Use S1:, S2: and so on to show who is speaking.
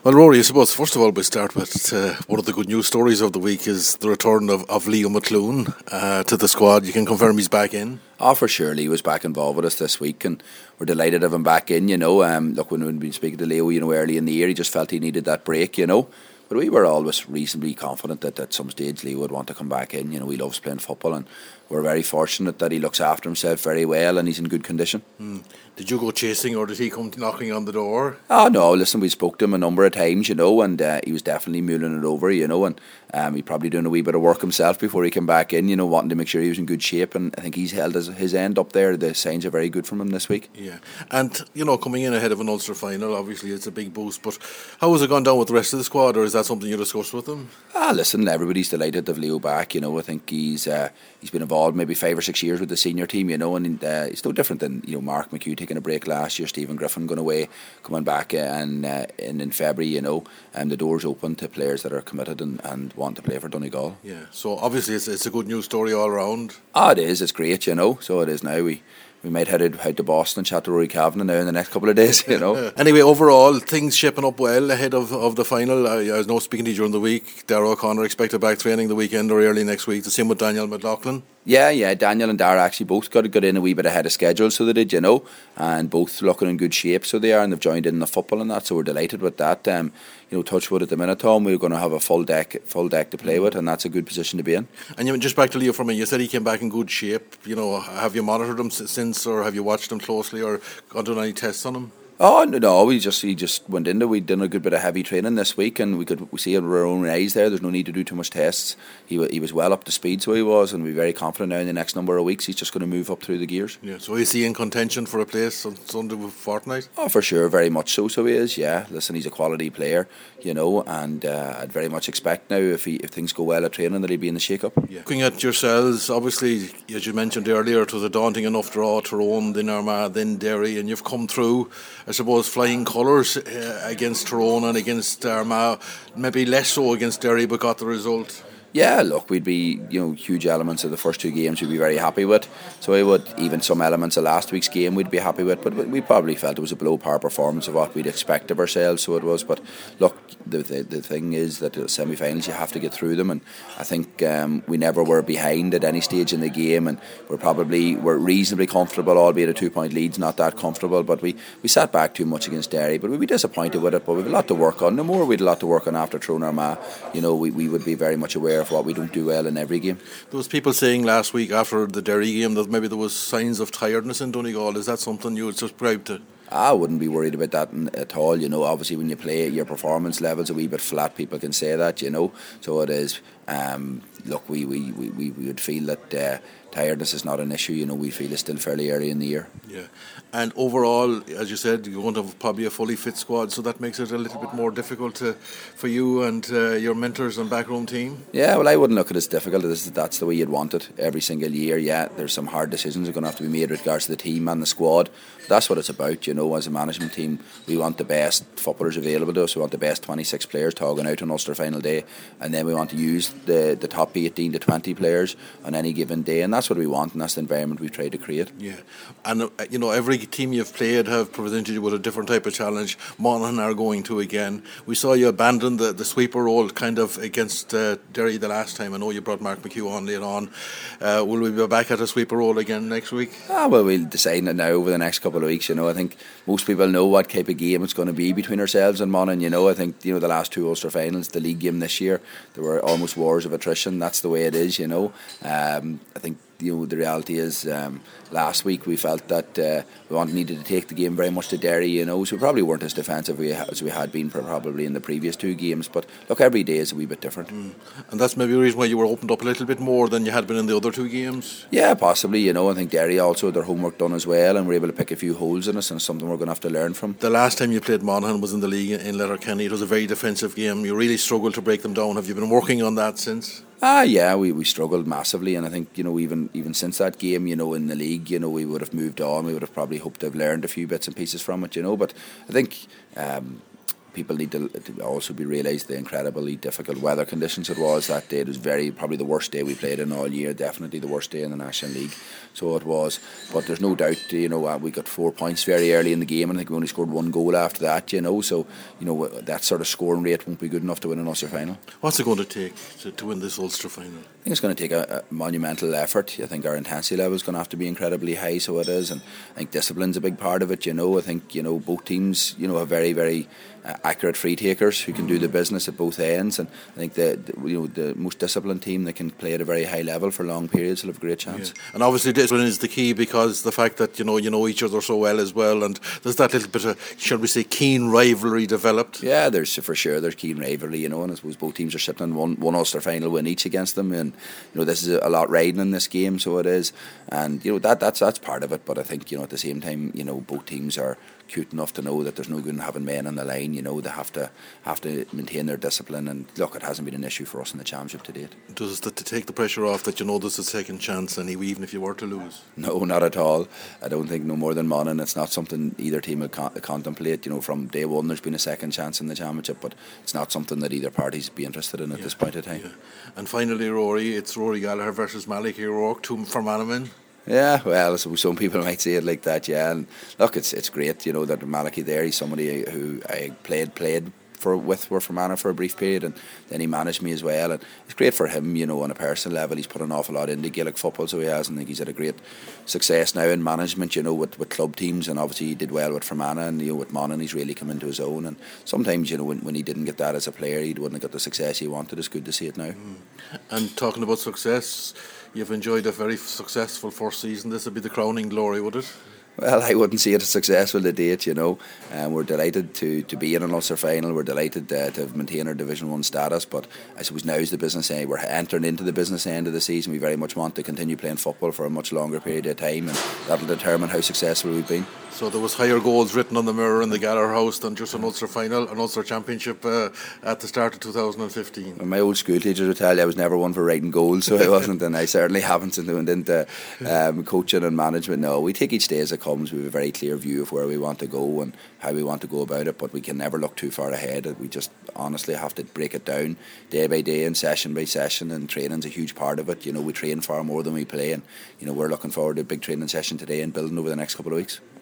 S1: Well, Rory, I suppose first of all we start with one of the good news stories of the week is the return of Leo McClune to the squad. You can confirm he's back in?
S2: Oh, for sure. Leo was back involved with us this week and we're delighted to have him back in, Look, when we've been speaking to Leo, early in the year, he just felt he needed that break, But we were always reasonably confident that at some stage Leo would want to come back in. He loves playing football and we're very fortunate that he looks after himself very well and he's in good condition.
S1: Did you go chasing or did he come knocking on the door?
S2: Oh no, listen, we spoke to him a number of times, and he was definitely mulling it over, and he probably doing a wee bit of work himself before he came back in, wanting to make sure he was in good shape, and I think he's held his end up there. The signs are very good from him this week.
S1: Yeah, and coming in ahead of an Ulster final, obviously it's a big boost, but how has it gone down with the rest of the squad, or is that something you discussed with them?
S2: Listen, everybody's delighted to have Leo back, I think he's been involved maybe 5 or 6 years with the senior team, and it's no different than, Mark McHugh taking a break last year, Stephen Griffin going away, coming back in February, and the door's open to players that are committed and want to play for Donegal.
S1: Yeah, so obviously it's a good news story all around.
S2: It is, it's great, so it is now. We might head out to Boston and chat to Rory Kavanagh now in the next couple of days,
S1: Anyway, overall, things shaping up well ahead of the final. I was speaking to you during the week. Darragh O'Connor expected back training the weekend or early next week. The same with Daniel McLaughlin.
S2: Yeah, Daniel and Darragh actually both got in a wee bit ahead of schedule, so they did, and both looking in good shape, so they are, and they've joined in the football and that, so we're delighted with that. Touchwood at the minute, Tom, we're going to have a full deck to play with, and that's a good position to be in. And
S1: just back to Leo for me, you said he came back in good shape. Have you monitored him since, or have you watched him closely, or done any tests on him?
S2: Oh no, he just went into. We'd done a good bit of heavy training this week, and we see it with our own eyes there. There's no need to do too much tests. He was well up to speed, so he was, and we're very confident now in the next number of weeks he's just going to move up through the gears.
S1: Yeah, so is he in contention for a place on Sunday fortnight?
S2: Oh, for sure, very much so. So he is. Yeah, listen, he's a quality player, and I'd very much expect now if things go well at training that he'll be in the shake-up. Yeah.
S1: Looking at yourselves, obviously, as you mentioned earlier, it was a daunting enough draw. Tyrone, then Armagh, then Derry, and you've come through, I suppose, flying colours against Tyrone and against Armagh, maybe less so against Derry, but got the result.
S2: Yeah, look, we'd be, huge elements of the first two games we'd be very happy with. So we would, even some elements of last week's game we'd be happy with, but we probably felt it was a below par performance of what we'd expect of ourselves, so it was. But look, the thing is that the semi-finals, you have to get through them, and I think we never were behind at any stage in the game, and we're reasonably comfortable, albeit a 2-point lead's not that comfortable, but we sat back too much against Derry, but we'd be disappointed with it, but we've a lot to work on. No more we'd a lot to work on after Tyrone Armagh. We would be very much aware of what we don't do well in every game.
S1: There was people saying last week after the Derry game that maybe there was signs of tiredness in Donegal. Is that something you would subscribe to?
S2: I wouldn't be worried about that at all. Obviously when you play, your performance level's a wee bit flat. People can say that, so it is. Look, we would feel that tiredness is not an issue. We feel it's still fairly early in the year.
S1: Yeah, and overall, as you said, you're going to have probably a fully fit squad, so that makes it a little bit more difficult for you and your mentors and backroom team.
S2: Yeah, well, I wouldn't look at it as difficult. That's the way you'd want it every single year. Yeah, there's some hard decisions that are going to have to be made with regards to the team and the squad. That's what it's about. As a management team, we want the best footballers available to us. We want the best 26 players togging out on Ulster final day, and then we want to use the top 18 to 20 players on any given day, and that's what we want, and that's the environment we've tried to create.
S1: Yeah, and every team you've played have presented you with a different type of challenge. Monaghan are going to again. We saw you abandon the sweeper role kind of against Derry the last time. I know you brought Mark McHugh on later on. Will we be back at a sweeper role again next week?
S2: Well, we'll decide that now over the next couple of weeks. I think most people know what type of game it's going to be between ourselves and Monaghan. I think the last two Ulster finals, the league game this year, there were almost wars of attrition. That's the way it is. I think the reality is last week we felt that we needed to take the game very much to Derry, so we probably weren't as defensive as we had been probably in the previous two games, but look, every day is a wee bit different.
S1: And that's maybe the reason why you were opened up a little bit more than you had been in the other two games?
S2: Yeah, possibly. I think Derry also had their homework done as well, and were able to pick a few holes in us, and something we're going to have to learn from.
S1: The last time you played Monaghan was in the league in Letterkenny. It was a very defensive game. You really struggled to break them down. Have you been working on that since?
S2: Yeah, we struggled massively, and I think even since that game, in the league, we would have moved on. We would have probably hoped to have learned a few bits and pieces from it, but I think people need to also be realised the incredibly difficult weather conditions it was that day. It was probably the worst day we played in all year, definitely the worst day in the National League. So it was, but there's no doubt, we got 4 points very early in the game, and I think we only scored 1 goal after that, so that sort of scoring rate won't be good enough to win an Ulster final.
S1: What's it going to take to win this Ulster final?
S2: I think it's going to take a monumental effort. I think our intensity level is going to have to be incredibly high, so it is, and I think discipline's a big part of it. I think both teams have very, very accurate free takers who can do the business at both ends, and I think the most disciplined team that can play at a very high level for long periods will have a great chance.
S1: Yeah. And obviously discipline is the key, because the fact that you know each other so well as well, and there's that little bit of, shall we say, keen rivalry developed.
S2: Yeah, there's keen rivalry, and I suppose both teams are sitting on one Ulster final win each against them, and this is a lot riding in this game, so it is, and that's part of it. But I think at the same time, both teams are cute enough to know that there's no good in having men on the line. They have to maintain their discipline, and look, it hasn't been an issue for us in the championship to date.
S1: Does it to take the pressure off that there's a second chance anyway, even if you were to lose?
S2: No, not at all. I don't think, no more than Monaghan, it's not something either team will contemplate. From day one there's been a second chance in the championship, but it's not something that either parties be interested in at this point in time. Yeah.
S1: And finally, Rory, it's Rory Gallagher versus Malachy O'Rourke, two from Manningham.
S2: Yeah, well, some people might say it like that, yeah. And look, it's great, that Malachy there, he's somebody who I played with Fermanagh for a brief period, and then he managed me as well, and it's great for him, on a personal level. He's put an awful lot into Gaelic football, so he has, and I think he's had a great success now in management, with club teams, and obviously he did well with Fermanagh, and with Monaghan he's really come into his own, and sometimes, when he didn't get that as a player, he wouldn't have got the success he wanted. It's good to see it now.
S1: And talking about success, you've enjoyed a very successful first season. This would be the crowning glory, would it?
S2: Well, I wouldn't see it as successful to date, We're delighted to be in an Ulster final. We're delighted to have maintained our Division 1 status, but I suppose now is the business end. We're entering into the business end of the season. We very much want to continue playing football for a much longer period of time, and that'll determine how successful we've been.
S1: So there was higher goals written on the mirror in the Gallagher House than just an Ulster final, an Ulster championship at the start of 2015.
S2: Well, my old school teachers would tell you I was never one for writing goals, so I wasn't, and I certainly haven't into coaching and management. No, we take each day as it comes. We have a very clear view of where we want to go and how we want to go about it, but we can never look too far ahead. We just honestly have to break it down day by day and session by session, and training's a huge part of it. We train far more than we play, and we're looking forward to a big training session today and building over the next couple of weeks.